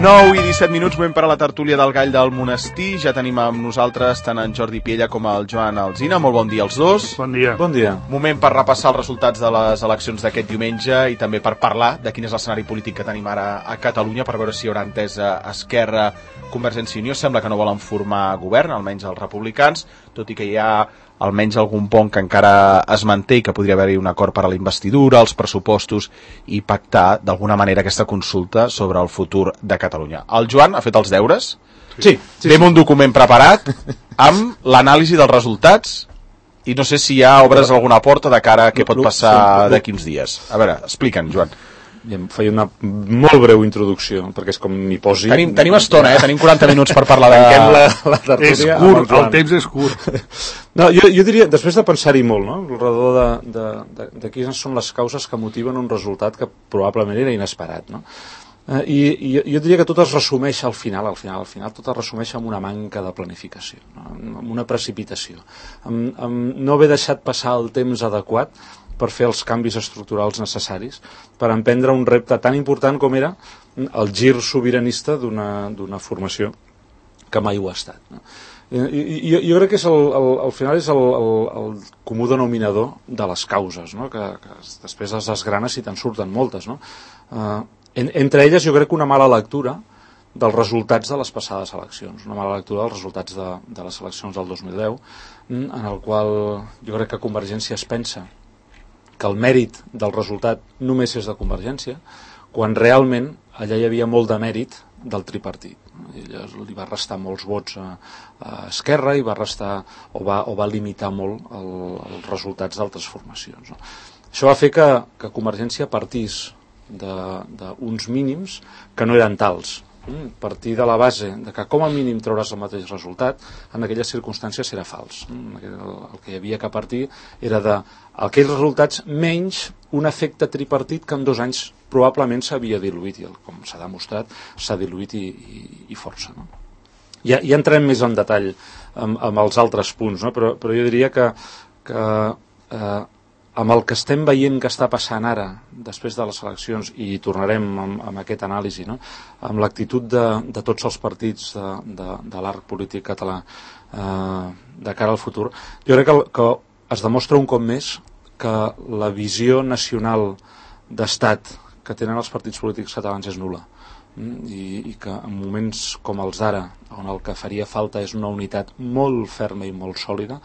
9 i 17 minuts, moment per a la tertúlia del Gall del Monestir. Ja tenim amb nosaltres tant en Jordi Piella com el Joan Alsina. Molt bon dia als dos. Bon dia. Bon dia. Moment per repassar els resultats de les eleccions d'aquest diumenge i també per parlar de quin és l'escenari polític que tenim ara a Catalunya, per veure si hi haurà entesa Esquerra, Convergència i Unió. Sembla que no volen formar govern, almenys els republicans, tot i que hi ha almenys algun pont que encara es manté i que podria haver-hi un acord per a la investidura, els pressupostos i pactar d'alguna manera aquesta consulta sobre el futur de Catalunya. El Joan ha fet els deures? Sí. Ve amb un document preparat amb l'anàlisi dels resultats i no sé si ja obres alguna porta de cara a què pot passar d'aquí uns dies. A veure, explica'ns, Joan. Em feia una molt breu introducció, perquè és com m'hi posi... Tenim estona, tenim 40 minuts per parlar de... la tertúlia. És curt, el temps és curt. No, jo diria, després de pensar-hi molt, no? Alrededor de quines són les causes que motiven un resultat que probablement era inesperat, no? I jo diria que tot es resumeix al final tot es resumeix en una manca de planificació, no? En una precipitació, en no haver deixat passar el temps adequat per fer els canvis estructurals necessaris per emprendre un repte tan important com era el gir sobiranista d'una formació que mai ho ha estat, no? Jo crec que al final és el comú denominador de les causes, no? que després les desgranes i te'n surten moltes, no? Entre elles jo crec que una mala lectura dels resultats de les passades eleccions, una mala lectura dels resultats de les eleccions del 2010, en el qual jo crec que Convergència es pensa que el mèrit del resultat només és de Convergència, quan realment allà hi havia molt de mèrit del tripartit. Li va restar molts vots a Esquerra i va restar o va limitar molt els resultats d'altres formacions, no? Això va fer que Convergència partís d'uns mínims que no eren tals. Partir de la base de que com a mínim trauràs el mateix resultat, en aquelles circumstàncies era fals. El que hi havia que partir era d'aquells resultats menys un efecte tripartit que en 2 anys probablement s'havia diluït, i com s'ha demostrat s'ha diluït i força, no? Ja entrem més en detall amb els altres punts, no? Però jo diria que amb el que estem veient que està passant ara, després de les eleccions, i tornarem amb aquest anàlisi, no? Amb l'actitud de tots els partits de l'arc polític català de cara al futur, jo crec que es demostra un cop més que la visió nacional d'estat que tenen els partits polítics catalans és nul·la, i que en moments com els d'ara, on el que faria falta és una unitat molt ferma i molt sòlida,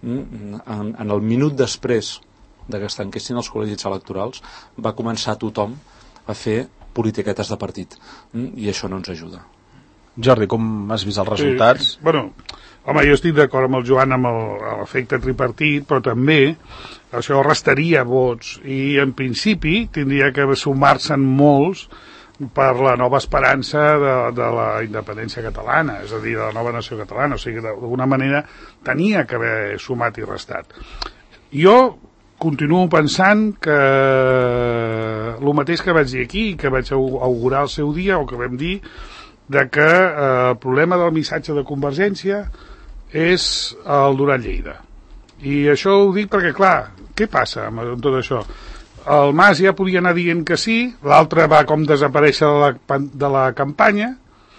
en el minut després que es tanquessin els col·legis electorals, va començar tothom a fer politiquetes de partit, i això no ens ajuda. Jordi, com has vist els resultats? Sí, bueno, home, jo estic d'acord amb el Joan amb l'efecte tripartit, però també això restaria vots i en principi tindria que sumar-se'n molts per la nova esperança de la independència catalana, és a dir, de la nova nació catalana, o sigui que d'alguna manera tenia que haver sumat i restat. Jo continuo pensant que el mateix que vaig dir aquí, que vaig augurar el seu dia, o que vam dir, de que el problema del missatge de Convergència és el Duran Lleida. I això ho dic perquè, clar, què passa amb tot això? El Mas ja podia anar dient que sí, l'altre va com desaparèixer de la campanya,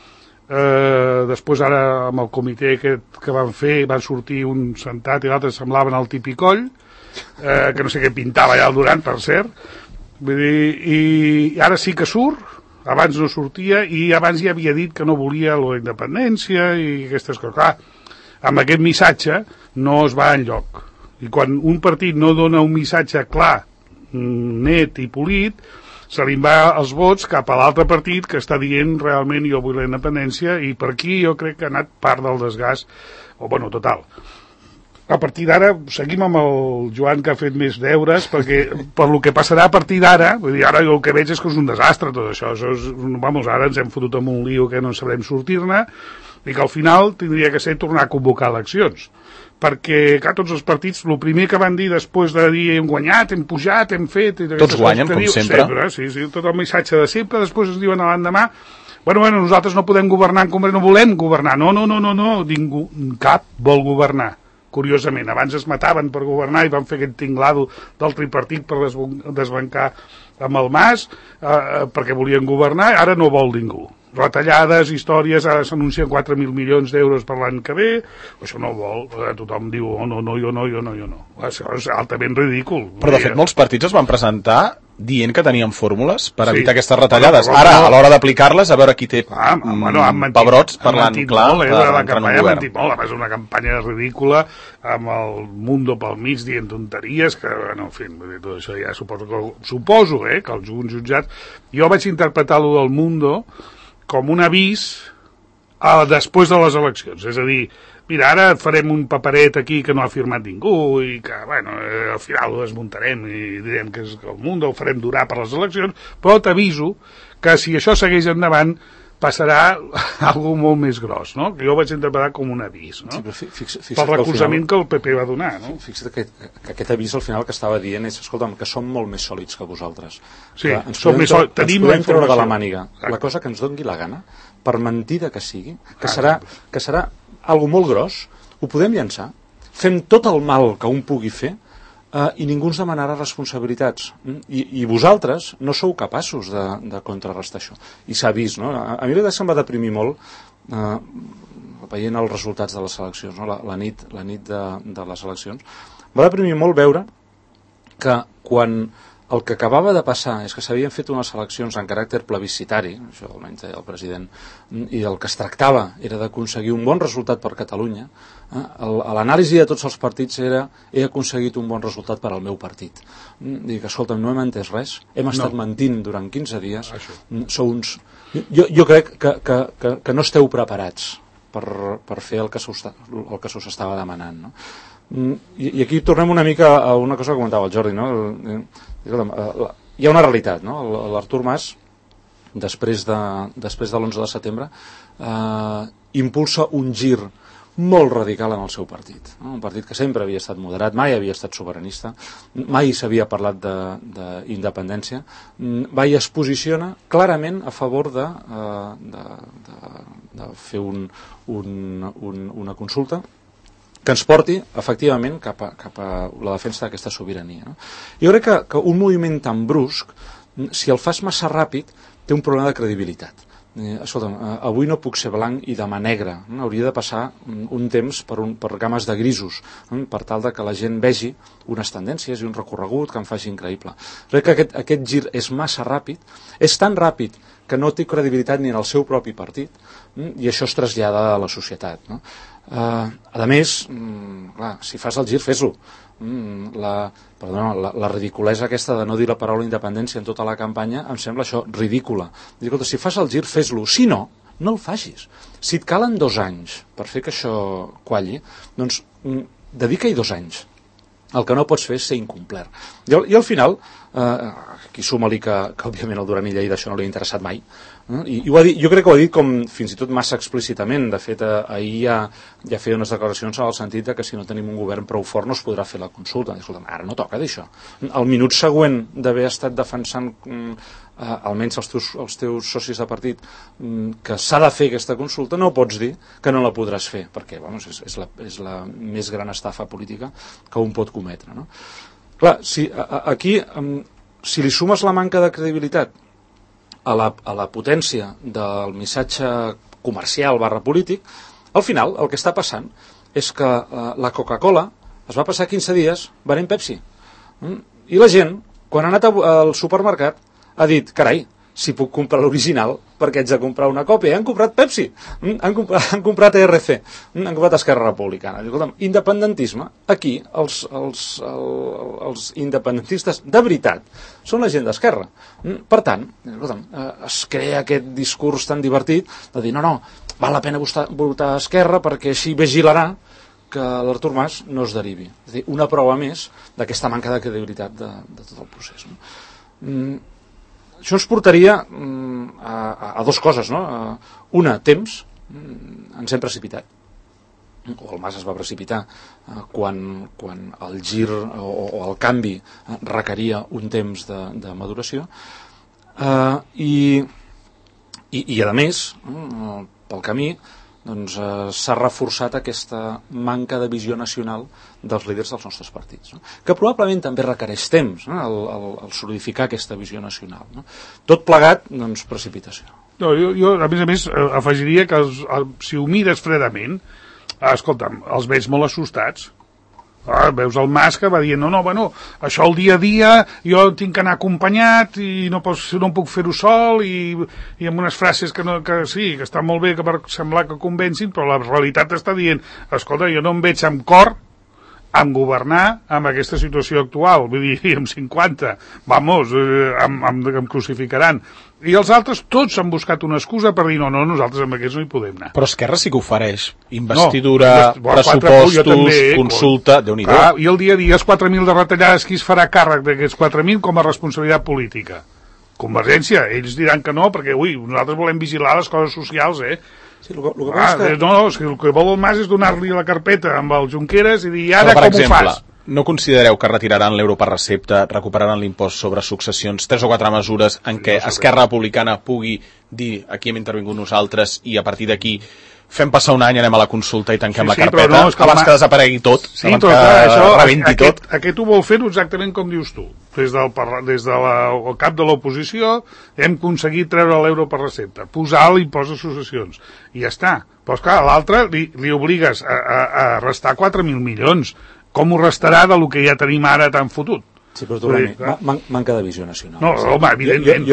després ara amb el comitè que van fer van sortir un sentat i l'altre semblaven el Tipicoll, que no sé què pintava allà el Duran, per cert. Vull dir, i ara sí que surt, abans no sortia, i abans ja havia dit que no volia la independència i aquestes coses. Clar, amb aquest missatge no es va enlloc. I quan un partit no dona un missatge clar, net i polit, se li va els vots cap a l'altre partit que està dient realment jo vull la independència, i per aquí jo crec que ha anat part del desgast, o bueno, total. A partir d'ara, seguim amb el Joan, que ha fet més deures, perquè per lo que passarà a partir d'ara, vull dir, ara el que veig és que és un desastre tot això, vamos, ara ens hem fotut en un lío que no sabrem sortir-ne, i que al final tindria que ser tornar a convocar eleccions, perquè clar, tots els partits, el primer que van dir després de dir hem guanyat, hem pujat, hem fet... Tots guanyen, com sempre. Sí, tot el missatge de sempre, després es diuen a l'endemà, bueno, nosaltres no podem governar, no volem governar, no, ningú, cap vol governar. Curiosament, abans es mataven per governar i van fer aquest tinglado del tripartit per desbancar amb el Mas, perquè volien governar, ara no vol ningú. retallades, històries, ara s'anuncien 4.000 milions d'euros per l'any que ve, això no ho vol, tothom diu, oh, no, jo no. Això és altament ridícul. Però, de fet, molts partits es van presentar dient que tenien fórmules per evitar aquestes retallades. Ara, a l'hora d'aplicar-les, a veure qui té pebrots parlant clar la campanya ha mentit molt, és una campanya ridícula amb el Mundo pel mig dient tonteries que, bueno, en fi, tot això ja suposo que alguns jutjats... Jo vaig interpretar lo del Mundo com un avís després de les eleccions, és a dir, mira, ara farem un paperet aquí que no ha firmat ningú i que, bueno, al final ho desmuntarem i direm que és el Mundo, ho farem durar per les eleccions, però t'aviso que si això segueix endavant passarà alguna molt més gros, no? Que jo ho vaig interpretar com un avís, no? Sí, fixa't pel recolzament que el PP va donar, no? Fixa't que aquest avís al final que estava dient és, escolta'm, que som molt més sòlids que vosaltres. Sí, som més sòlids, tenim la informació. Ens podem treure de la màniga la cosa que ens doni la gana, per mentida que sigui, que serà algo molt gros, ho podem llançar, fem tot el mal que un pugui fer i ningú ens demanarà responsabilitats. I vosaltres no sou capaços de contrarrestar això. I s'ha vist, no? A mi em va deprimir molt veient els resultats de les eleccions, no? la nit de les eleccions. Va deprimir molt veure que quan el que acabava de passar és que s'havien fet unes eleccions en caràcter plebiscitari, això almenys deia el president, i el que es tractava era d'aconseguir un bon resultat per Catalunya. L'anàlisi de tots els partits era he aconseguit un bon resultat per al meu partit. Dic, escolta'm, no hem entès res, hem estat mentint durant 15 dies, sou uns... Jo crec que no esteu preparats per fer el que se us estava demanant, no? I aquí tornem una mica a una cosa que comentava el Jordi, no? Hi ha una realitat, no? L'Artur Mas, després de l'11 de setembre, impulsa un gir molt radical en el seu partit, no? Un partit que sempre havia estat moderat, mai havia estat sobiranista, mai s'havia parlat d'independència, va i es posiciona clarament a favor de fer una consulta que ens porti, efectivament, cap a la defensa d'aquesta sobirania, no? Jo crec que un moviment tan brusc, si el fas massa ràpid, té un problema de credibilitat. Escolta'm, avui no puc ser blanc i demà negre, no? Hauria de passar un temps per games de grisos, per tal de que la gent vegi unes tendències i un recorregut que em faci increïble. Crec que aquest gir és massa ràpid, és tan ràpid que no té credibilitat ni en el seu propi partit, i això es trasllada a la societat, no? A més, clar, si fas el gir, fes-lo. La ridiculesa aquesta de no dir la paraula independència en tota la campanya em sembla això ridícula. Escolta, si fas el gir, fes-lo. Si no, no el facis. Si et calen 2 anys per fer que això qualli, doncs dedica-hi 2 anys. El que no pots fer és ser incomplert. I al final, aquí suma-li que òbviament el Duran i Lleida això no li ha interessat mai, i ho ha dit, jo crec que ho ha dit com fins i tot massa explícitament. De fet, ahir ja feia unes declaracions en el sentit que si no tenim un govern prou fort no es podrà fer la consulta. Escolta, ara no toca d'això. El minut següent d'haver estat defensant almenys els teus socis de partit que s'ha de fer aquesta consulta, no pots dir que no la podràs fer, perquè és la més gran estafa política que un pot cometre, no? Clar, aquí si li sumes la manca de credibilitat a la potència del missatge comercial / polític, al final el que està passant és que la Coca-Cola es va passar 15 dies venent Pepsi, i la gent, quan ha anat al supermercat, ha dit, carai, si puc comprar l'original, perquè haig de comprar una còpia. Han comprat Pepsi, han comprat ERC, han comprat Esquerra Republicana. Escolta'm, independentisme, aquí els independentistes de veritat són la gent d'Esquerra. Per tant, escolta'm, es crea aquest discurs tan divertit de dir, no, val la pena votar Esquerra perquè així vigilarà que l'Artur Mas no es derivi. És a dir, una prova més d'aquesta manca de credibilitat de tot el procés, no? Això ens portaria a 2 coses, no? Una, temps. Ens hem precipitat. O el Mas es va precipitar quan el gir o el canvi requeria un temps de maduració. I a més, pel camí, doncs s'ha reforçat aquesta manca de visió nacional dels líders dels nostres partits, no? Que probablement també requereix temps, no? El solidificar aquesta visió nacional, no? Tot plegat, doncs, precipitació. No, jo, a més, afegiria que si ho mires fredament, escolta'm, els veig molt assustats. Veus el Mas que va dient, no, això el dia a dia jo tinc que anar acompanyat i no puc fer-ho sol i amb unes frases que sí, que estan molt bé que per semblar que convencin, però la realitat està dient, escolta, jo no em veig amb cor amb governar amb aquesta situació actual, vull dir, amb 50, vamos, em crucificaran. I els altres tots han buscat una excusa per dir no, nosaltres amb aquests no hi podem anar. Però Esquerra sí que ofereix investidura, pressupostos, consulta, Déu-n'hi-do. I el dia a dia, els 4.000 de retallades, qui es farà càrrec d'aquests 4.000 com a responsabilitat política? Convergència, ells diran que no, perquè, nosaltres volem vigilar les coses socials, Sí, el que passa és que... No, el que vol el Mas és donar-li la carpeta amb el Junqueras i dir, ara com ho fas? No considereu que retiraran l'euro per recepta, recuperaran l'impost sobre successions, 3 o 4 mesures en què Esquerra Republicana pugui dir aquí hem intervingut nosaltres i a partir d'aquí fem passar un any, anem a la consulta i tanquem la carpeta, abans que desaparegui tot, abans que rebenti tot? Aquest ho vol fer-ho exactament com dius tu. Des del cap de l'oposició hem aconseguit treure l'euro per recepta, posar l'impost de successions, i ja està. Però, esclar, a l'altre li obligues a restar 4.000 milions. Com ho restarà del que ja tenim ara tan fotut? Sí, però tornem, manca de visió nacional. No, home, evidentment.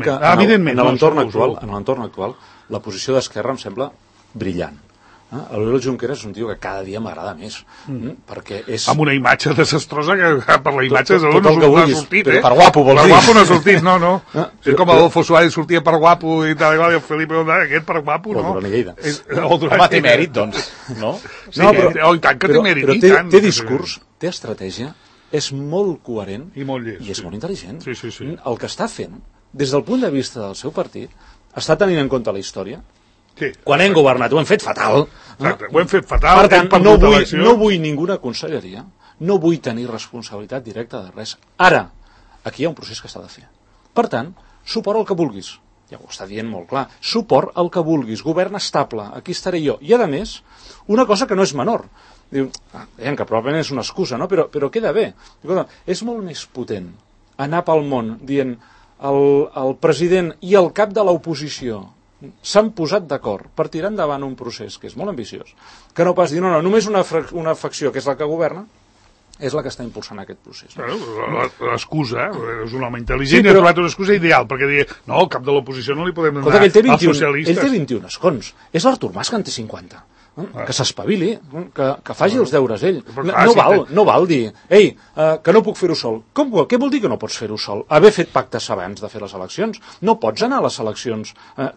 En l'entorn actual, la posició d'Esquerra em sembla brillant. L'Oriol Junqueras és un tio que cada dia m'agrada més, perquè és... Amb una imatge desastrosa que per la imatge tot no ha sortit, Per guapo, vols dir? Per guapo no ha sortit, no. És com Adolfo Suárez sortia per guapo i tal, i el Felipe Ondar, aquest per guapo, no. O Duran i Lleida. Home, té mèrit, doncs, no? Sí, i tant que té mèrit. Però té discurs, té estratègia, és molt coherent i molt llest, i és molt intel·ligent. Sí. El que està fent, des del punt de vista del seu partit, està tenint en compte la història. Sí. Quan hem governat ho hem fet fatal. Exacte, ho hem fet fatal. Per tant, no vull ninguna conselleria, no vull tenir responsabilitat directa de res. Ara, aquí hi ha un procés que s'ha de fer. Per tant, suport al que vulguis. Ja ho està dient molt clar. Suport al que vulguis. Govern estable. Aquí estaré jo. I, a més, una cosa que no és menor. Diu, que probablement és una excusa, no? Però queda bé. És molt més potent anar pel món dient el president i el cap de l'oposició s'han posat d'acord per tirar endavant un procés que és molt ambiciós, que no pas dir, no, només una facció que és la que governa és la que està impulsant aquest procés. L'excusa, és un home intel·ligent i ha trobat una excusa ideal, perquè dir, no, el cap de l'oposició no li podem donar als socialistes. Ell té 21 escons, és l'Artur Mas que en té 50. Que s'espavili, que faci els deures ell. No val dir, que no puc fer-ho sol. Què vol dir que no pots fer-ho sol? Haver fet pactes abans de fer les eleccions. No pots anar a les eleccions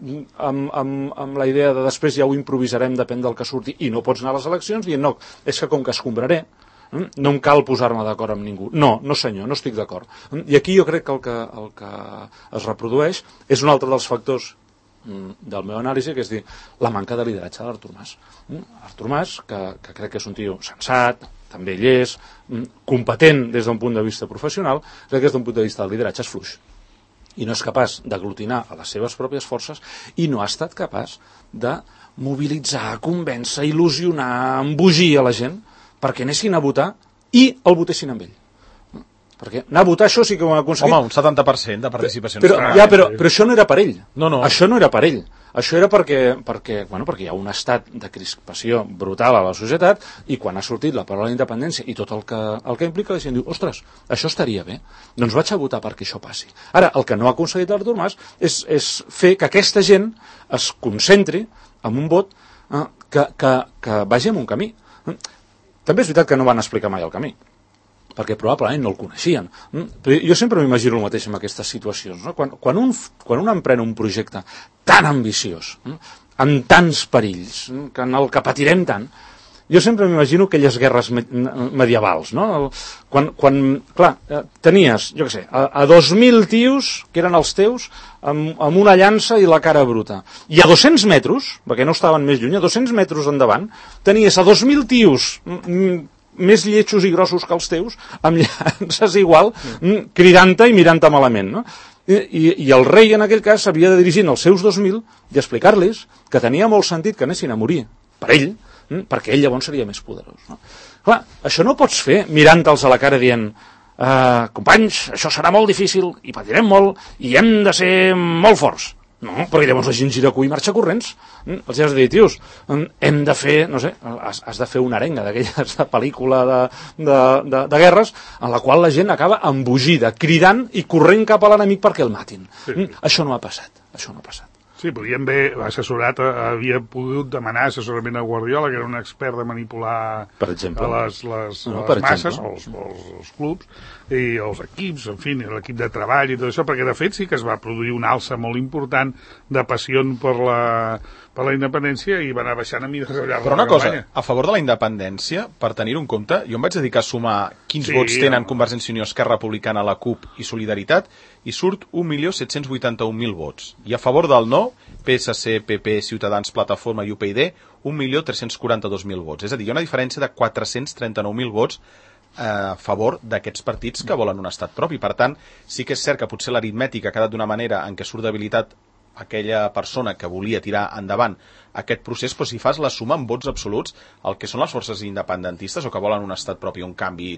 amb la idea de després ja ho improvisarem, depèn del que surti, i no pots anar a les eleccions dient, no, és que com que escombraré, no em cal posar-me d'acord amb ningú. No senyor, no estic d'acord. I aquí jo crec que el que es reprodueix és un altre dels factors del meu anàlisi, que és dir, la manca de lideratge de l'Artur Mas. Artur Mas, que crec que és un tio sensat, també llest, competent des d'un punt de vista professional, crec que des d'un punt de vista del lideratge és fluix. I no és capaç d'aglutinar a les seves pròpies forces i no ha estat capaç de mobilitzar, convèncer, il·lusionar, embogir a la gent perquè anessin a votar i el votessin amb ell. Perquè anar a votar això sí que ho han aconseguit. Home, un 70% de participació. Però això no era per ell. No. Això no era per ell. Això era perquè hi ha un estat de crispació brutal a la societat i quan ha sortit la paraula d'independència i tot el que implica, la gent diu, ostres, això estaria bé. Doncs vaig a votar perquè això passi. Ara, el que no ha aconseguit l'Artur Mas és fer que aquesta gent es concentri en un vot que vagi en un camí. També és veritat que no van explicar mai el camí, perquè probablement no el coneixien. Però jo sempre m'imagino el mateix en aquestes situacions. No? Quan un emprèn un projecte tan ambiciós, amb tants perills, en el que patirem tant, jo sempre m'imagino aquelles guerres medievals, no? Clar, tenies, jo què sé, a 2.000 tios, que eren els teus, amb una llança i la cara bruta. I a 200 metres, perquè no estaven més lluny, a 200 metres endavant, tenies a 2.000 tios més lletjos i grossos que els teus, amb llances igual, cridant-te i mirant-te malament, no? I el rei, en aquell cas, s'havia de dirigir als seus 2.000 i explicar-los que tenia molt sentit que anessin a morir per ell, perquè ell llavors seria més poderós. No? Clar, això no ho pots fer mirant-te'ls a la cara dient companys, això serà molt difícil i patirem molt i hem de ser molt forts. No, perquè llavors la gent gira cul i marxa corrents. Els has de dir, tios, hem de fer, no sé, has de fer una arenga d'aquelles de pel·lícula de guerres en la qual la gent acaba embogida, cridant i corrent cap a l'enemic perquè el matin. Això no ha passat, això no ha passat. Sí, podien haver assessorat, havia pogut demanar assessorament a Guardiola, que era un expert de manipular per exemple, les masses, els clubs, i els equips, en fi, l'equip de treball i tot això, perquè de fet sí que es va produir una alça molt important de passió per la independència i va anar baixant a mi de llarg. Però una cosa, a favor de la independència, per tenir-ho en compte, jo em vaig dedicar a sumar quins vots tenen Convergència i Unió, Esquerra Republicana, la CUP i Solidaritat, i surt 1.781.000 vots. I a favor del no, PSC, PP, Ciutadans, Plataforma i UPyD, 1.342.000 vots. És a dir, hi ha una diferència de 439.000 vots a favor d'aquests partits que volen un estat propi. Per tant, sí que és cert que potser l'aritmètica ha quedat d'una manera en què surt debilitat aquella persona que volia tirar endavant aquest procés, però si fas la suma en vots absoluts, el que són les forces independentistes o que volen un estat propi o un canvi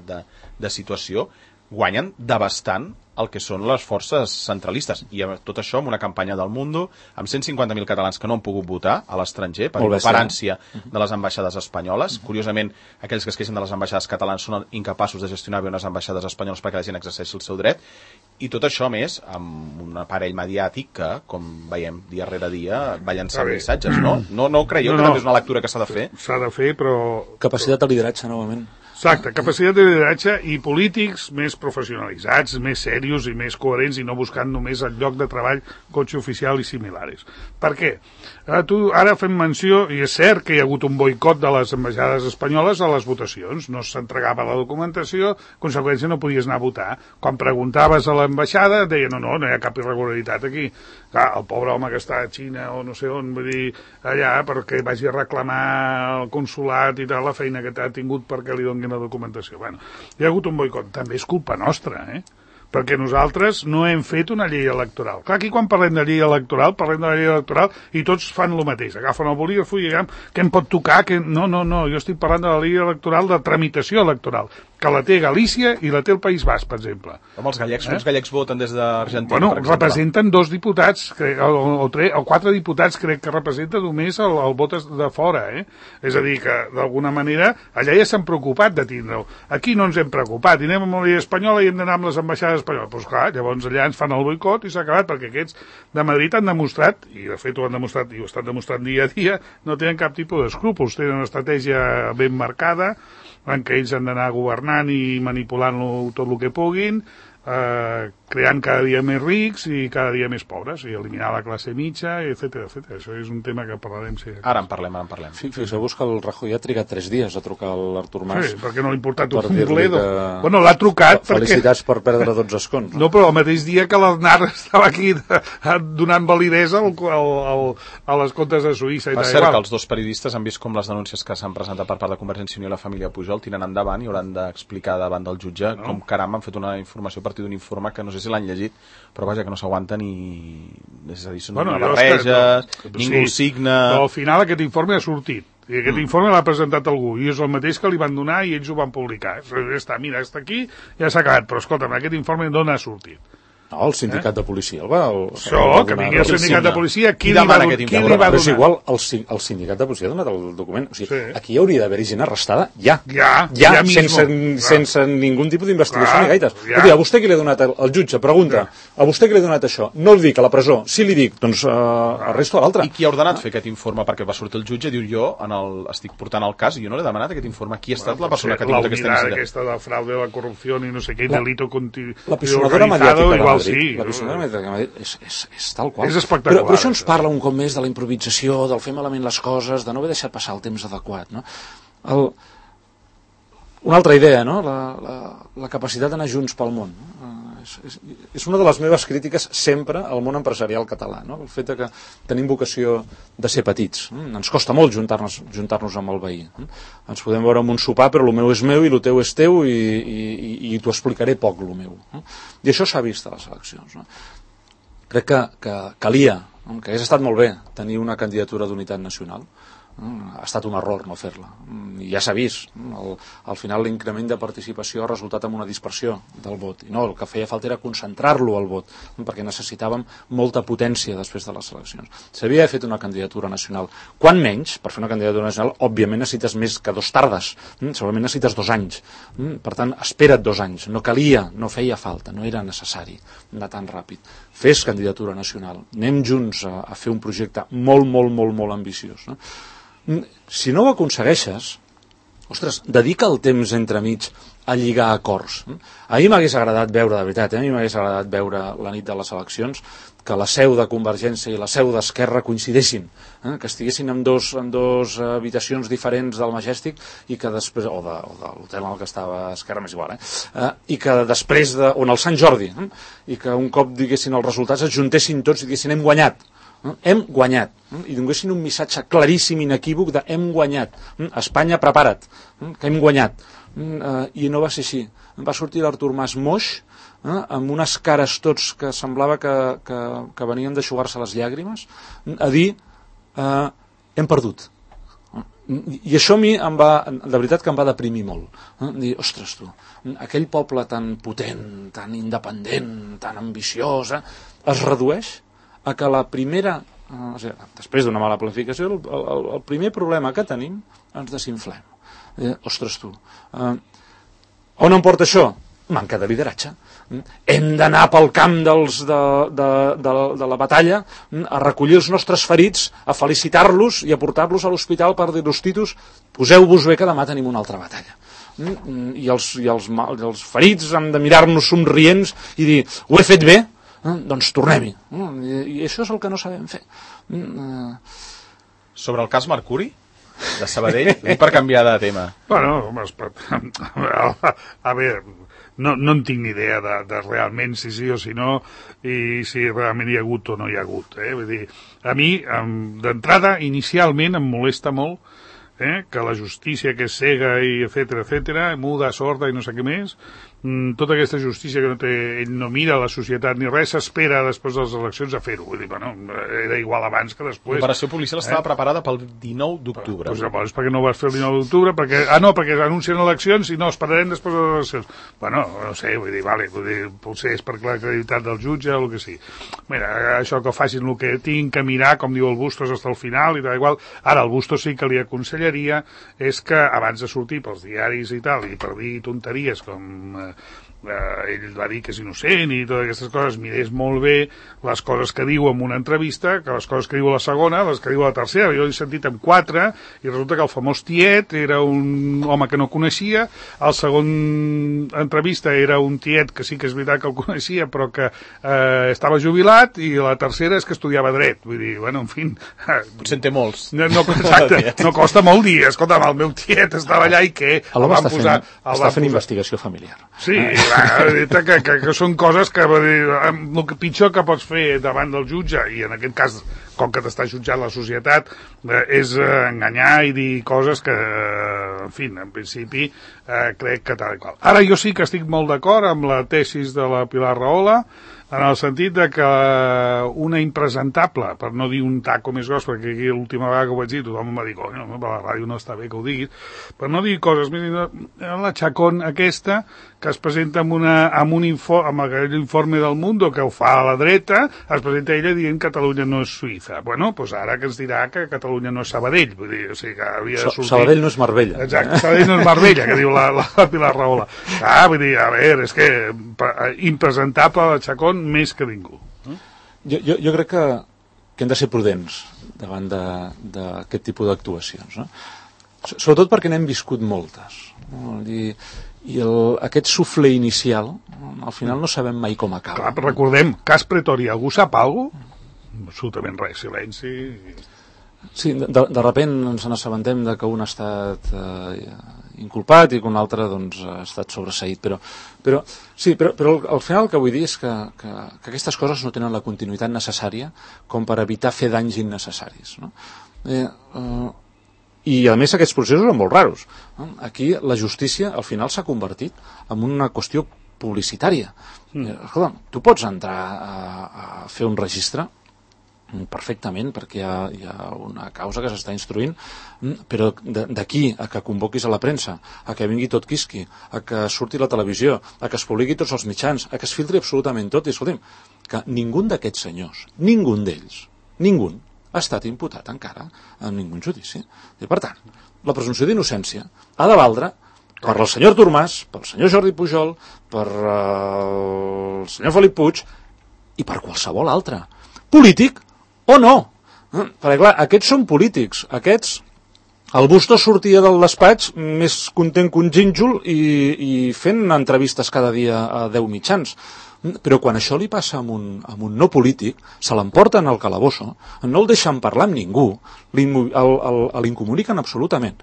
de situació, guanyen devastant el que són les forces centralistes. I tot això amb una campanya del Mundo, amb 150.000 catalans que no han pogut votar a l'estranger per inoperància de les ambaixades espanyoles. Curiosament, aquells que es queixen de les ambaixades catalanes són incapaços de gestionar bé unes ambaixades espanyoles perquè la gent exerceixi el seu dret. I tot això més amb un aparell mediàtic que, com veiem dia rere dia, va llançar missatges, no? No creieu que també és una lectura que s'ha de fer? S'ha de fer, però... Capacitat de lideratge, novament. Exacte, capacitat de lideratge i polítics més professionalitzats, més serios i més coherents i no buscant només el lloc de treball, cotxe oficial i similares. Per què? Tu ara fem menció, i és cert que hi ha hagut un boicot de les ambaixades espanyoles a les votacions, no s'entregava la documentació, en conseqüència no podies anar a votar. Quan preguntaves a l'ambaixada deien no hi ha cap irregularitat aquí. Clar, el pobre home que està a Xina o no sé on, vull dir, allà perquè vagi a reclamar al consulat i tal la feina que t'ha tingut perquè li donin la documentació. Bueno, hi ha hagut un boicot. També és culpa nostra, perquè nosaltres no hem fet una llei electoral. Clar, aquí quan parlem de llei electoral, parlem de la llei electoral i tots fan el mateix. Agafen el bolígraf i diguem què em pot tocar, no, jo estic parlant de la llei electoral de tramitació electoral, que la té Galícia i la té el País Basc, per exemple. Els gallecs voten des d'Argentina, per exemple. Representen 2 diputats, o 4 diputats, crec que representa només el vot de fora, És a dir, que d'alguna manera allà ja s'han preocupat de tindre-ho. Aquí no ens hem preocupat, i anem amb la llei espanyola i hem d'anar amb les ambaixades espanyoles. Doncs clar, llavors allà ens fan el boicot i s'ha acabat, perquè aquests de Madrid han demostrat, i de fet ho han demostrat i ho estan demostrant dia a dia, no tenen cap tipus d'escrúpols, tenen una estratègia ben marcada, en què ells han d'anar governant i manipulant-lo tot el que puguin, creant cada dia més rics i cada dia més pobres, i eliminar la classe mitja, etc. Això és un tema que parlarem. Sí. Ara en parlem. Fixeu-vos que el Rajoy ha trigat 3 dies a trucar a l'Artur Mas. Sí, perquè no l'ha importat un bledo. Bueno, l'ha trucat felicitats per perdre 12 escons. No, però el mateix dia que l'Aznar estava aquí donant validesa a les comptes de Suïssa. És cert que els 2 periodistes han vist com les denúncies que s'han presentat per part de Convergència i Unió i la família Pujol tiren endavant i hauran d'explicar davant del jutge com caram han fet una informació a partir d'un informe que no sé si l'han llegit, però vaja, que no s'aguanten i... És a dir, són barreges, ningú el signa... Però al final aquest informe ha sortit. I aquest informe l'ha presentat algú, i és el mateix que li van donar i ells ho van publicar. Mira, està aquí, ja s'ha acabat, però escolta'm, aquest informe d'on ha sortit? No, el sindicat de policia el va... que vingui el sindicat de policia, qui li va donar? Però és igual, el sindicat de policia ha donat el document. O sigui, aquí hauria d'haver-hi gent arrestada ja, sense ningú tipus d'investigació ni gaites. A vostè qui li ha donat el jutge? Pregunta, a vostè qui li ha donat això? No el dic a la presó, si li dic, doncs arresto a l'altre. I qui ha ordenat fer aquest informe? Perquè va sortir el jutge i diu jo estic portant el cas i jo no l'he demanat aquest informe. Qui ha estat la persona que ha tingut aquesta iniciativa? Aquesta del fraude, la corrupció i no sé què, delito organitzado. Sí, la visionària mediàtica és tal qual. És espectacular. Però això ens parla un cop més de la improvisació, del fer malament les coses, de no haver deixat passar el temps adequat. No? Una altra idea, no? La capacitat d'anar junts pel món. És una de les meves crítiques sempre al món empresarial català, no? El fet que tenim vocació de ser petits. Ens costa molt juntar-nos amb el veí. Ens podem veure en un sopar, però el meu és meu i el teu és teu i t'ho explicaré poc, el meu. I això s'ha vist a les eleccions. Crec que calia, que hagués estat molt bé tenir una candidatura d'unitat nacional, Ha estat un error no fer-la. I ja s'ha vist. Al final l'increment de participació ha resultat en una dispersió del vot. I no, el que feia falta era concentrar-lo al vot, perquè necessitàvem molta potència després de les eleccions. S'havia fet una candidatura nacional. Quan menys, per fer una candidatura nacional, òbviament necessites més que 2 tardes. Segurament necessites 2 anys. Per tant, espera't 2 anys. No calia, no feia falta, no era necessari anar tan ràpid. Fes candidatura nacional. Anem junts a fer un projecte molt, molt, molt, molt ambiciós. Si no ho aconsegueixes, ostres, dedica el temps entremig a lligar acords. A mi m'hagués agradat veure, de veritat, a mi m'hagués agradat veure la nit de les eleccions que la seu de Convergència i la seu d'Esquerra coincidissin, que estiguessin en dos habitacions diferents del Majestic i que després, o de l'hotel en el que estava Esquerra, més igual, i que després, o en el Sant Jordi, i que un cop diguessin els resultats es juntessin tots i diguessin hem guanyat. Hem guanyat, i donguessin un missatge claríssim, inequívoc de hem guanyat, Espanya prepara't, que hem guanyat, i no va ser així. Va sortir l'Artur Mas moix, amb unes cares tots que semblava que venien d'aixugar-se les llàgrimes, a dir hem perdut. I això a mi de veritat que em va deprimir molt. Dir, ostres tu, aquell poble tan potent, tan independent, tan ambiciós, es redueix a que la primera, després d'una mala planificació, el primer problema que tenim, ens desinflem. Ostres tu, on em porta això? Manca de lideratge. Hem d'anar pel camp de la batalla a recollir els nostres ferits, a felicitar-los i a portar-los a l'hospital per dir-los titos, poseu-vos bé que demà tenim una altra batalla. I els ferits han de mirar-nos somrients i dir, ho he fet bé? Doncs tornem-hi. I això és el que no sabem fer. Sobre el cas Mercuri de Sabadell, per canviar de tema. Bueno, a veure, no en tinc ni idea de realment si sí o si no, i si realment hi ha hagut o no hi ha hagut. Vull dir, a mi, d'entrada, inicialment em molesta molt que la justícia que és cega i etcètera, muda, sorda i no sé què més, tota aquesta justícia que ell no mira la societat ni res, s'espera després de les eleccions a fer-ho. Vull dir, bueno, era igual abans que després. L'operació policial estava preparada pel 19 d'octubre. Doncs llavors, per què no ho vas fer el 19 d'octubre? Perquè anuncien eleccions i no, esperarem després de les eleccions. Bueno, no sé, vull dir, potser és per la credibilitat del jutge o el que sigui. Mira, això que facin el que tinguin que mirar, com diu el Bustos, fins al final i tal igual. Ara, el Bustos sí que li aconsellaria és que abans de sortir pels diaris i tal, i per dir tonteries com ell va dir que és innocent i totes aquestes coses, mirés molt bé les coses que diu en una entrevista, que les coses que diu a la segona, les que diu a la tercera. Jo he sentit en 4 i resulta que el famós tiet era un home que no coneixia, el segon entrevista era un tiet que sí que és veritat que el coneixia però que estava jubilat, i la tercera és que estudiava dret. Vull dir, bueno, en fi, potser en té molts. Exacte, no costa molt dir, escolta'm, el meu tiet estava allà i què? Està fent investigació familiar. Sí, que són coses que el pitjor que pots fer davant del jutge, i en aquest cas com que t'està jutjant la societat, és enganyar i dir coses que, en fi, en principi crec que tal i qual. Ara jo sí que estic molt d'acord amb la tesis de la Pilar Rahola, en el sentit de que una impresentable, per no dir un taco més gros, perquè aquí l'última vegada que ho vaig dir tothom em va dir, no, per la ràdio no està bé que ho diguis, per no dir coses més, la Chacón aquesta, que es presenta amb aquell informe del Mundo que ho fa a la dreta, es presenta ella dient que Catalunya no és Suïssa. Bueno, doncs ara que ens dirà que Catalunya no és Sabadell, vull dir, o sigui que havia de sortir... Sabadell no és Marbella. Exacte, Sabadell no és Marbella, que diu la Pilar Rahola. Vull dir, a veure, és que impresentable la Chacón més que ningú. Jo crec que hem de ser prudents davant d'aquest tipus d'actuacions, no? Sobretot perquè n'hem viscut moltes, no? I aquest suflé inicial al final no sabem mai com acaba. Clar, recordem, cas Pretòria, algú sap alguna cosa? Absolutament res, silenci. Sí, de repent ens n'assabentem de que un ha estat inculpat i que un altre doncs, ha estat sobreseït, però al final el que vull dir és que aquestes coses no tenen la continuïtat necessària com per evitar fer danys innecessaris, no? I a més aquests processos són molt raros. Aquí la justícia al final s'ha convertit en una qüestió publicitària. Escolta, tu pots entrar a fer un registre perfectament, perquè hi ha una causa que s'està instruint, però d'aquí a que convoquis a la premsa, a que vingui tot quisqui, a que surti la televisió, a que es publiqui tots els mitjans, a que es filtri absolutament tot, i escolti'm, que ningú d'aquests senyors, ningú d'ells, ningú ha estat imputat encara en ningú judici. I per tant, la presumpció d'innocència ha de valdre per el senyor Artur Mas, pel senyor Jordi Pujol, per el senyor Felip Puig i per qualsevol altre. Polític o no? Perquè, clar, aquests són polítics. Aquests, el Bustos sortia del despatx més content que un gínjol i fent entrevistes cada dia a 10 mitjans. Però quan això li passa amb un no polític, se l'emporten al calabosso, no el deixen parlar amb ningú, l'incomuniquen absolutament.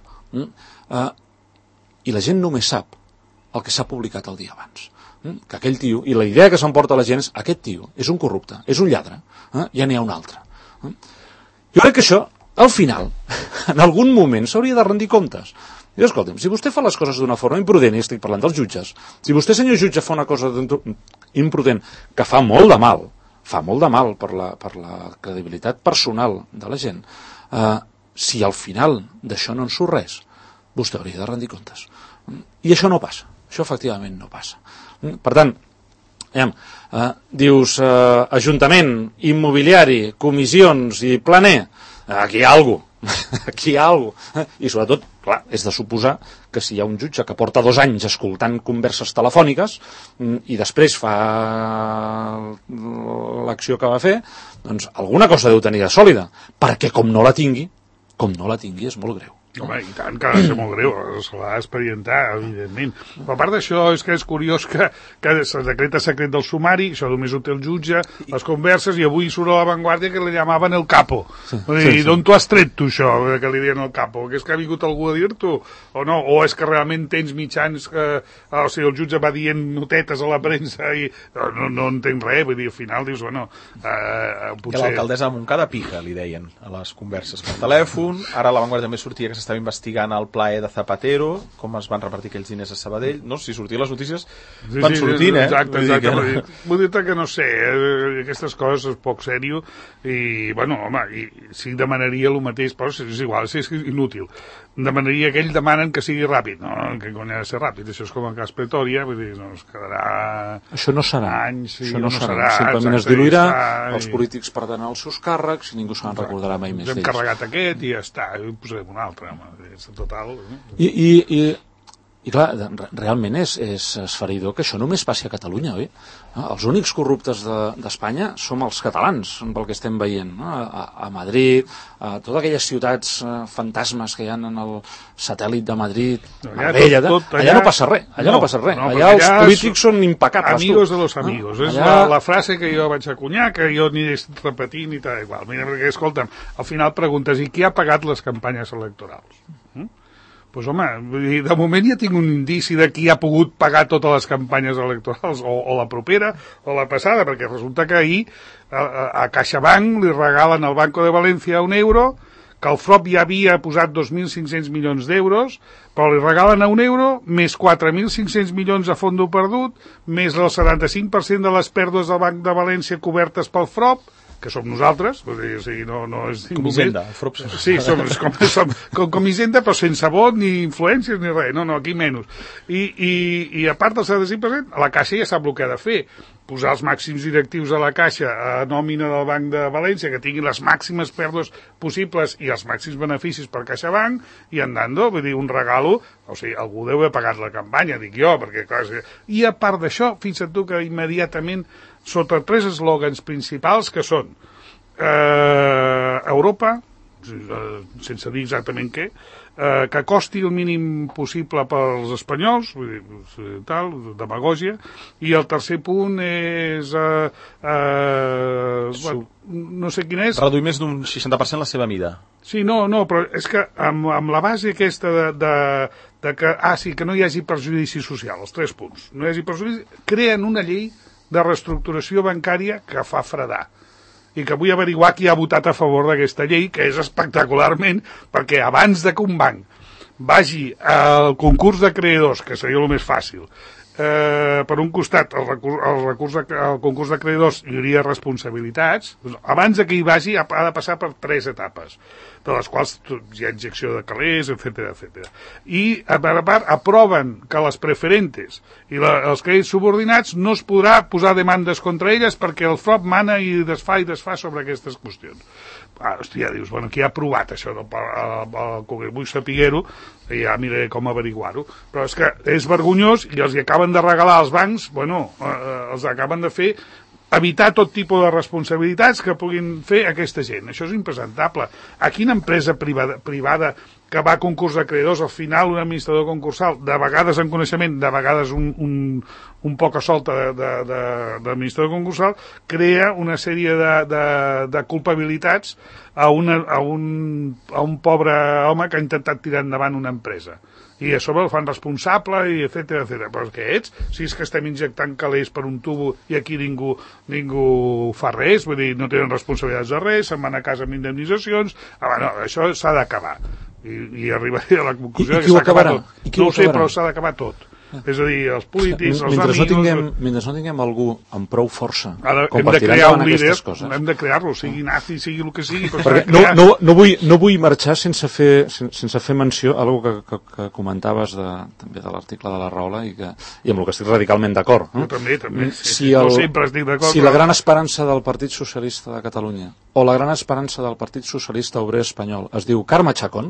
I la gent només sap el que s'ha publicat el dia abans. Que aquell tio, i la idea que s'emporta la gent és aquest tio és un corrupte, és un lladre, ja n'hi ha un altre. Jo crec que això, al final, en algun moment s'hauria de rendir comptes. I escolta'm, si vostè fa les coses d'una forma imprudent, i estic parlant dels jutges, si vostè, senyor jutge, fa una cosa imprudent que fa molt de mal per la credibilitat personal de la gent, si al final d'això no en surt res, vostè hauria de rendir comptes. I això no passa, això efectivament no passa. Per tant, dius Ajuntament, immobiliari, comissions i planer, aquí hi ha alguna cosa, aquí hi ha alguna cosa. I sobretot, clar, és de suposar que si hi ha un jutge que porta 2 anys escoltant converses telefòniques i després fa l'acció que va fer, doncs alguna cosa deu tenir de sòlida, perquè com no la tingui és molt greu. Home, i tant, que ha de ser molt greu, se l'ha d'expedientar, evidentment. Però a part d'això, és que és curiós que es decreta secret del sumari, això només ho té el jutge, les converses, i avui surt a l'avantguàrdia que li llamaven el capo. Sí. D'on t'ho has tret, tu, això, que li diuen el capo? Que és que ha vingut algú a dir-t'ho? O no? O és que realment tens mitjans que... O sigui, el jutge va dient notetes a la premsa i no entenc res, vull dir, al final dius, bueno... potser... Que l'alcaldessa de Montcada pica, li deien, a les converses per telèfon. Ara a l'avantguàrdia també sortia que estava investigant el plaer de Zapatero, com es van repartir aquells diners a Sabadell, no? Si sortien les notícies van sortint, Exacte. Vull dir que no sé, aquestes coses és poc sèrio i, bueno, home, sí demanaria el mateix, però és igual, és inútil. Demanaria que ells demanen que sigui ràpid, no? Que quan ha de ser ràpid, això és com el cas Pretòria, vull dir, no es quedarà... Això no serà, anys, això no serà. Simplement es diluirà, els polítics perdran els seus càrrecs i ningú se'n recordarà mai més d'ells. Hem carregat aquest i ja està, i posarem un altre, home, és total... I clar, realment és esfereïdor que això només passi a Catalunya, oi? Els únics corruptes d'Espanya som els catalans, pel que estem veient, no? A Madrid, a totes aquelles ciutats fantasmes que hi ha en el satèl·lit de Madrid, Marbella, allà no passa res, allà els polítics són impecables. Amigos de los amigos, és la frase que jo vaig acunyar, que jo ni he repetint i tal igual. Mira, perquè, escolta'm, al final preguntes, i qui ha pagat les campanyes electorals? Doncs home, de moment ja tinc un indici de qui ha pogut pagar totes les campanyes electorals, o la propera o la passada, perquè resulta que ahir a CaixaBank li regalen al Banco de València €1, que el FROP ja havia posat 2.500 milions d'euros, però li regalen a €1, més 4.500 milions a fondo perdut, més el 75% de les pèrdues del Banc de València cobertes pel FROP, que som nosaltres, vull dir, o sigui, no és com Hisenda, el FROP. Sí, som com Hisenda, però sense vot, ni influències, ni res, no, aquí menys. I a part del 75%, la Caixa ja sap el que ha de fer, posar els màxims directius a la Caixa a nòmina del Banc de València, que tinguin les màximes pèrdues possibles i els màxims beneficis per CaixaBank, i andando, vull dir, un regalo, o sigui, algú deu haver pagat la campanya, dic jo, perquè clar... I a part d'això, fixa't tu que immediatament sota 3 eslògans principals que són Europa, sense dir exactament què, que costi el mínim possible pels espanyols, vull dir, tal, demagògia, i el tercer punt és no sé quin és... Reduir més d'un 60% la seva mida. Sí, no, però és que amb la base aquesta de que, sí, que no hi hagi perjudici social, els 3 punts, no hi hagi perjudici, creen una llei de reestructuració bancària que fa fredar. I que vull averiguar qui ha votat a favor d'aquesta llei, que és espectacularment, perquè abans de que un banc vagi al concurs de creadors, que seria el més fàcil, per un costat, el concurs de creditors hi hauria responsabilitats, abans que hi vagi ha de passar per 3 etapes, de les quals hi ha injecció de calés, etc. I, a part, aproven que les preferentes i els crèdits subordinats no es podrà posar demandes contra elles perquè el FROB mana i desfà sobre aquestes qüestions. Hòstia, dius, bueno, qui ha aprovat això del Congrés? Vull saber-ho i ja miraré com averiguar-ho, però és que és vergonyós i els hi acaben de regalar als bancs, bueno, els acaben de fer evitar tot tipus de responsabilitats que puguin fer aquesta gent. Això és impresentable. A quina empresa privada que va a concurs de creditors, al final un administrador concursal, de vegades en coneixement, de vegades un poc a solta d'administrador concursal, crea una sèrie de culpabilitats a un pobre home que ha intentat tirar endavant una empresa. I a sobre el fan responsable, i etcètera. Però què ets? Si és que estem injectant calés per un tubo i aquí ningú fa res, vull dir, no tenen responsabilitats de res, se'n van a casa amb indemnitzacions. No, això s'ha d'acabar. I arribaré a la conclusió que s'ha acabat tot. No ho sé, però s'ha d'acabar tot. És a dir, els polítics, els amigos... Mentre no tinguem algú amb prou força com per tirar endavant aquestes coses. Hem de crear-lo, sigui nazi, sigui el que sigui. No vull marxar sense fer menció a algo que comentaves també de l'article de la Rahola i amb el que estic radicalment d'acord. Jo també. No sempre estic d'acord. Si la gran esperança del Partit Socialista de Catalunya o la gran esperança del Partit Socialista Obrer Espanyol es diu Carme Chacón,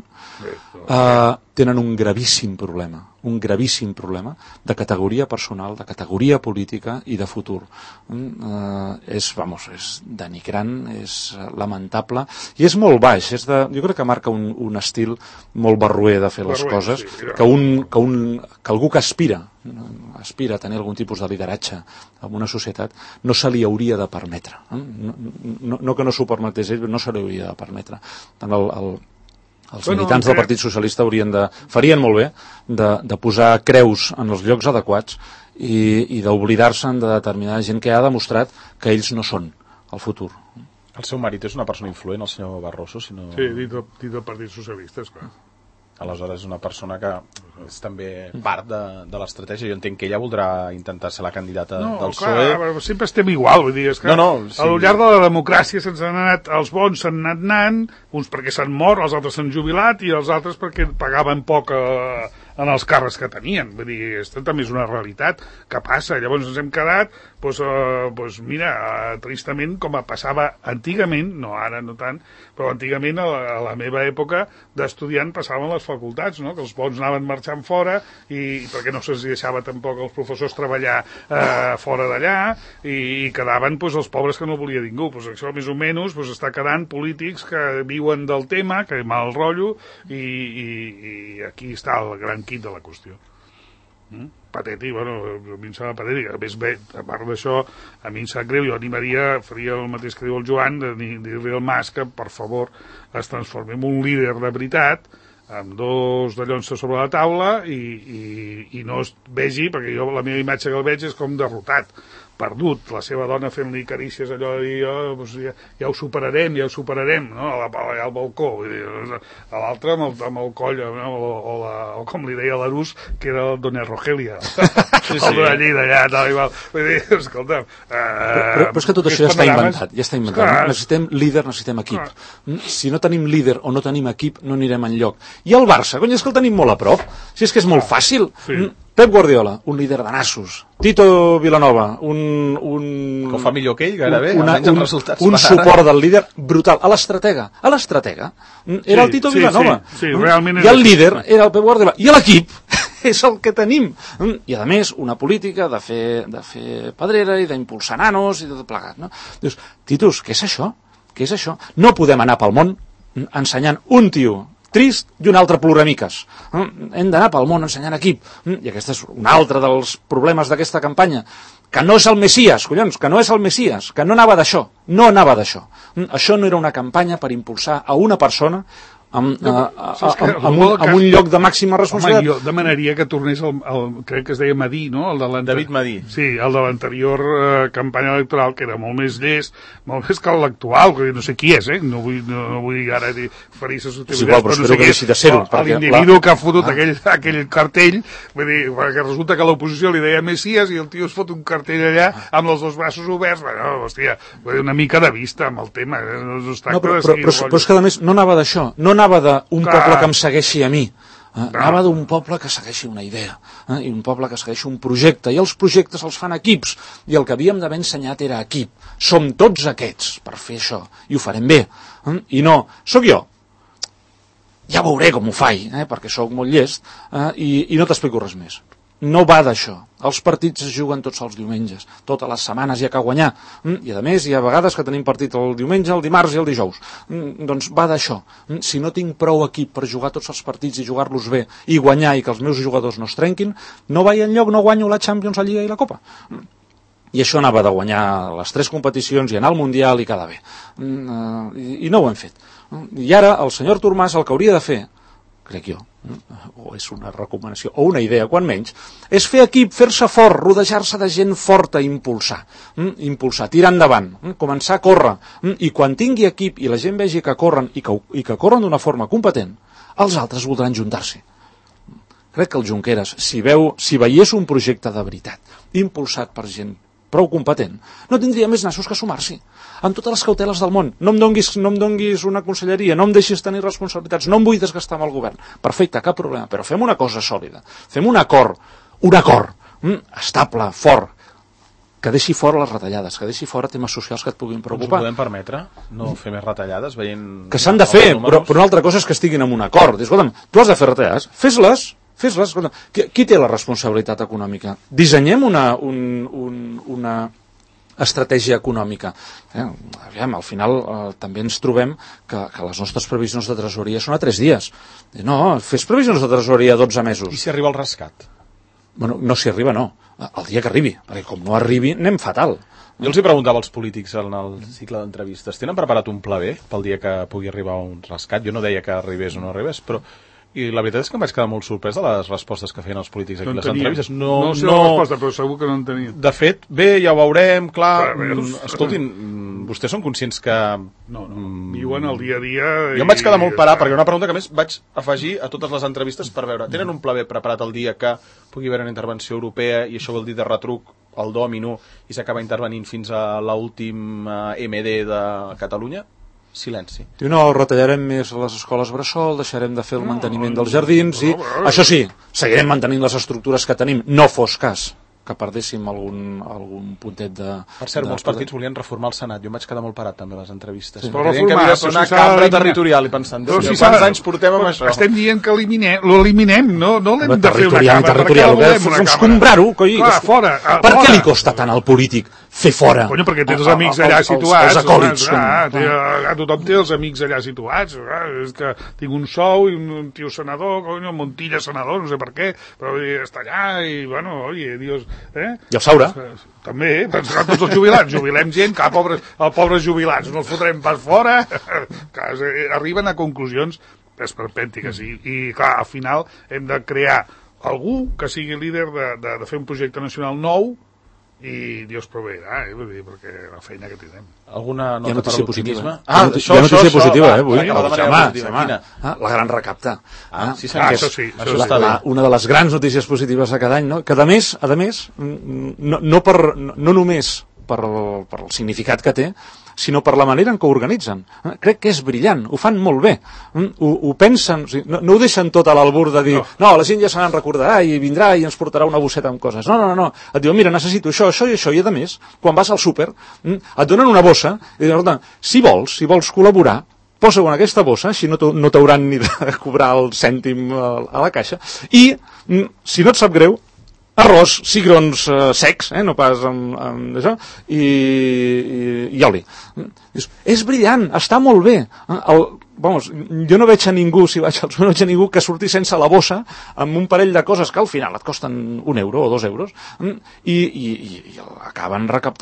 tenen un gravíssim problema de categoria personal, de categoria política i de futur. És denigrant, és lamentable i és molt baix. Jo crec que marca un estil molt barroer de fer les coses, que algú que aspira a tenir algun tipus de lideratge en una societat no se li hauria de permetre. No que no s'ho permetés ell, no se li hauria de permetre. Tant els militants del Partit Socialista farien molt bé de posar creus en els llocs adequats i d'oblidar-se de determinada gent que ha demostrat que ells no són el futur. El seu marit és una persona influent, el senyor Barroso? Sí, dit del Partit Socialista, esclar. Aleshores és una persona que és també part de l'estratègia. Jo entenc que ella voldrà intentar ser la candidata del PSOE. No, sempre estem igual, vull dir, és que al llarg de la democràcia se'ns han anat, els bons s'han anat anant, uns perquè s'han mort, els altres s'han jubilat i els altres perquè pagaven poc en els càrrecs que tenien. Vull dir, aquesta també és una realitat que passa. Llavors ens hem quedat, mira, tristament, com passava antigament, no ara, no tant, però antigament a la meva època d'estudiant passaven les facultats, no? Que els bons anaven marxant fora i perquè no se'ls deixava tampoc als professors treballar fora d'allà i quedaven els pobres que no volia ningú. Això més o menys està quedant polítics que viuen del tema, que mal rotllo i aquí està el gran quid de la qüestió. Patètic, a mi em sembla patètic. A més, bé, a part d'això, a mi em sap greu, jo animaria, faria el mateix que diu el Joan, de dir-li al Mas que, per favor, es transformi en un líder de veritat, amb 2 dallons sobre la taula i no es vegi, perquè jo la meva imatge que el veig és com derrotat, perdut, la seva dona fent-li carícies allò de dir, ja ho superarem, no? Allà al balcó, a l'altre amb el coll, o com li deia l'Arús, que era el Dona Rogelia, el d'una lleida allà, tal igual. Vull dir, escolta'm... Però és que tot això ja està inventat. Necessitem líder, necessitem equip. Si no tenim líder o no tenim equip, no anirem enlloc. I el Barça, cony, és que el tenim molt a prop. Si és que és molt fàcil. Pep Guardiola, un líder de nassos. Tito Vilanova, com fa millor que ell, gairebé, un suport del líder brutal. A l'estratega era el Tito Vilanova. I el líder era el Pep Guardiola. I l'equip és el que tenim. I, a més, una política de fer pedrera i d'impulsar nanos i de tot plegat. No? Dius, Titus, què és això? Què és això? No podem anar pel món ensenyant un tio trist i un altre ploramiques. Hem d'anar pel món ensenyant equip. I aquest és un altre dels problemes d'aquesta campanya. Que no és el Messies, collons, que no és el Messies, que no anava d'això. No anava d'això. Això no era una campanya per impulsar a una persona amb un lloc de màxima responsabilitat. Home, jo demanaria que tornés crec que es deia Madí, no? David Madí. Sí, el de l'anterior campanya electoral, que era molt més llest, molt més que l'actual, no sé qui és, no vull ara dir ferir-se subtilitats, però no sé qui és l'individu que ha fotut aquell cartell, vull dir, perquè resulta que l'oposició li deia Messias i el tio es fot un cartell allà amb els dos braços oberts, hòstia, una mica de vista amb el tema. Però és que a més no anava d'això, no anava d'un poble que em segueixi a mi, anava d'un poble que segueixi una idea, i un poble que segueixi un projecte, i els projectes els fan equips, i el que havíem d'haver ensenyat era equip. Som tots aquests per fer això, i ho farem bé. I no, sóc jo, ja veuré com ho faig, perquè sóc molt llest, i no t'explico res més. No va d'això. Els partits es juguen tots els diumenges. Totes les setmanes hi ha que guanyar. I a més hi ha vegades que tenim partit el diumenge, el dimarts i el dijous. Doncs va d'això. Si no tinc prou equip per jugar tots els partits i jugar-los bé i guanyar i que els meus jugadors no es trenquin, no vaig enlloc, no guanyo la Champions, la Lliga i la Copa. I això anava de guanyar les 3 competicions i anar al Mundial i quedar bé. I no ho hem fet. I ara el senyor Artur Mas el que hauria de fer, crec jo, o és una recomanació, o una idea, quan menys, és fer equip, fer-se fort, rodejar-se de gent forta, impulsar, tirar endavant, començar a córrer, i quan tingui equip i la gent vegi que corren i que corren d'una forma competent, els altres voldran juntar-s'hi. Crec que el Junqueras, si veiés un projecte de veritat, impulsat per gent prou competent, no tindria més nassos que sumar-s'hi, amb totes les cauteles del món. No em donguis una conselleria, no em deixis tenir responsabilitats, no em vull desgastar amb el govern. Perfecte, cap problema, però fem una cosa sòlida, fem un acord estable, fort, que deixi fora les retallades, que deixi fora temes socials que et puguin preocupar. Ens ho podem permetre, no fer més retallades, veient... Que s'han de fer, però una altra cosa és que estiguin en un acord. Escolta'm, tu has de fer retallades, fes-les. Qui té la responsabilitat econòmica? Dissenyem una estratègia econòmica. Al final també ens trobem que les nostres previsions de tresoreria són a 3 dies. No, fes previsions de tresoreria a 12 mesos. I si arriba el rescat? Bueno, no s'hi arriba, no. El dia que arribi, perquè com no arribi anem fatal. Jo els hi preguntava als polítics en el cicle d'entrevistes, tenen preparat un pla B pel dia que pugui arribar un rescat? Jo no deia que arribés o no arribés, però... I la veritat és que em vaig quedar molt sorprès de les respostes que feien els polítics aquí a les entrevistes. No sé la resposta, però segur que no en tenien. De fet, bé, ja ho veurem, clar... Escoltin, vostès són conscients que... No, viuen el dia a dia... Jo em vaig quedar molt parat, perquè una pregunta que més vaig afegir a totes les entrevistes per veure. Tenen un pla B preparat el dia que pugui haver una intervenció europea i això vol dir de retruc el dòmino i s'acaba intervenint fins a l'últim MD de Catalunya? Silenci. Diu, no, retallarem més les escoles bressol, deixarem de fer el manteniment dels jardins i, això sí, seguirem mantenint les estructures que tenim. No fos cas que perdéssim algun puntet de... Per cert, molts partits volien reformar el Senat. Jo em vaig quedar molt parat també a les entrevistes. Però reformar, que havia de ser una cambra territorial i pensant, quants anys portem amb això? Estem dient que l'eliminem, no l'hem de fer una cambra. Territorial, doncs comprar-ho, coi. Fora. Per què li costa tant al polític fer fora? Coño, perquè tens els amics allà situats. Els acòlits. Tothom té els amics allà situats. És que tinc un sou i un tio senador, Montilla senador, no sé per què, però està allà i, bueno, oye, Dios... I el Saura? També, tots els jubilats. Jubilem gent, pobres jubilats. No els fotrem pas fora. Arriben a conclusions esperpèntiques. I, clar, al final hem de crear algú que sigui líder de fer un projecte nacional nou i Dios proveerà, perquè la feina que tindrem. Alguna nota per l'optimisme? Això positiva, avui. La gran recapta. Això sí. Una de les grans notícies positives de cada any, que a més, no només per el significat que té, sinó per la manera en què ho organitzen. Crec que és brillant, ho fan molt bé. Ho pensen, no ho deixen tot a l'albur de dir, no, la gent ja se n'en recordarà i vindrà i ens portarà una bosseta amb coses. No. Et diuen, mira, necessito això i això, i a més, quan vas al súper, et donen una bossa i diuen, si vols col·laborar, posa-ho en aquesta bossa, així no t'hauran ni de cobrar el cèntim a la caixa, i, si no et sap greu, arròs, cigrons secs, no pas amb això, i oli. És brillant, està molt bé. Jo no veig a ningú, no veig a ningú que surti sense la bossa amb un parell de coses que al final et costen €1 o €2 i acaben recaptant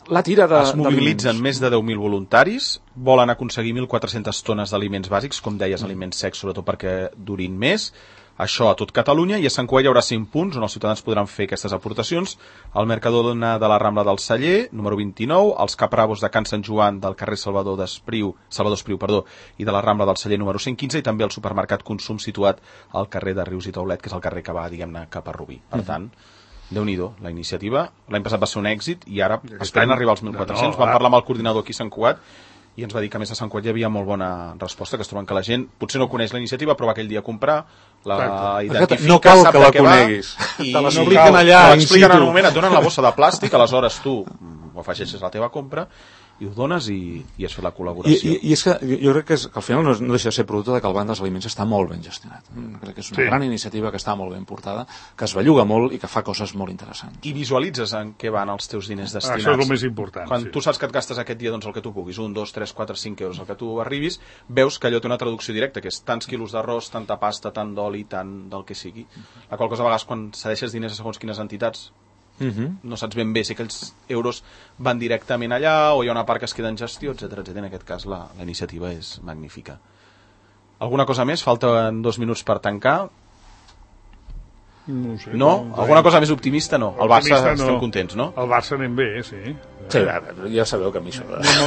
la tira es mobilitzen més de 10.000 voluntaris, volen aconseguir 1.400 tones d'aliments bàsics, com deies, aliments secs, sobretot perquè durin més. Això a tot Catalunya, i a Sant Cugat hi haurà 5 punts on els ciutadans podran fer aquestes aportacions: al Mercadona de la Rambla del Celler, número 29, als Capravos de Can Sant Joan del carrer Salvador Espriu, i de la Rambla del Celler, número 115, i també al supermercat Consum situat al carrer de Rius i Taulet, que és el carrer que va, diguem-ne, cap a Rubí. Per tant, Déu-n'hi-do, la iniciativa. L'any passat va ser un èxit i ara esperen arribar als 1.400. Vam parlar amb el coordinador aquí a Sant Cugat i ens va dir que a més a Sant Cugat hi havia molt bona resposta, que es troben que la gent potser no coneix la iniciativa, però va aquell dia a comprar, la identifica, no cal sap que la de què coneguis. I te l'expliquen allà in situ. En un moment, et donen la bossa de plàstic, aleshores tu ho afegeixes a la teva compra i ho dones i has fet la col·laboració. I és que jo crec que al final no deixa de ser producte de que el Banc dels Aliments està molt ben gestionat. Crec que és una gran iniciativa que està molt ben portada, que es belluga molt i que fa coses molt interessants. I visualitzes en què van els teus diners destinats. Això és el més important. Quan tu saps que et gastes aquest dia doncs, el que tu puguis, 1, 2, 3, 4, 5 euros, el que tu arribis, veus que allò té una traducció directa, que és tants quilos d'arròs, tanta pasta, tant d'oli, tant del que sigui. La qual cosa a vegades quan cedeixes diners a segons quines entitats no saps ben bé si aquells euros van directament allà o hi ha una part que es queda en gestió, etc. En aquest cas la iniciativa és magnífica. Alguna cosa més? Falten 2 minuts per tancar. No sé. No? Alguna cosa més optimista? No. El Barça estem contents, no? El Barça anem bé, sí. Sí, ja sabeu que a mi això...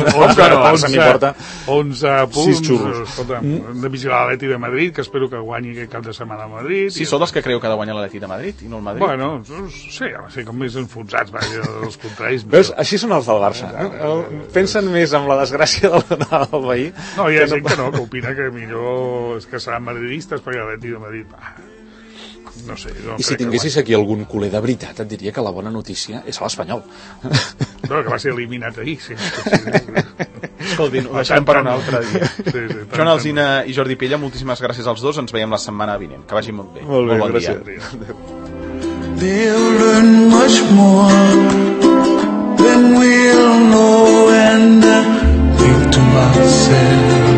11 punts. Escolta, hem de vigilar l'Atleti de Madrid, que espero que guanyi aquest cap de setmana a Madrid. Sí, sou dels que creu que ha de guanyar l'Atleti de Madrid i no el Madrid? Bueno, sí, com més enfonsats, els contraris. Veus? Així són els del Barça. Pensen més en la desgràcia del veí. No, hi ha gent que no, que opina que millor és que seran madridistes perquè l'Atleti de Madrid... No sé, I si tinguessis aquí algun culer de veritat et diria que la bona notícia és a l'Espanyol. No, que va ser eliminat ahir, sí. Escolti, ho deixarem per un altre dia. Joan Alsina i Jordi Pella, moltíssimes gràcies als dos, ens veiem la setmana vinent, que vagi molt bé. Molt bé, bon gràcies. They'll learn much more than we'll know, and I think to myself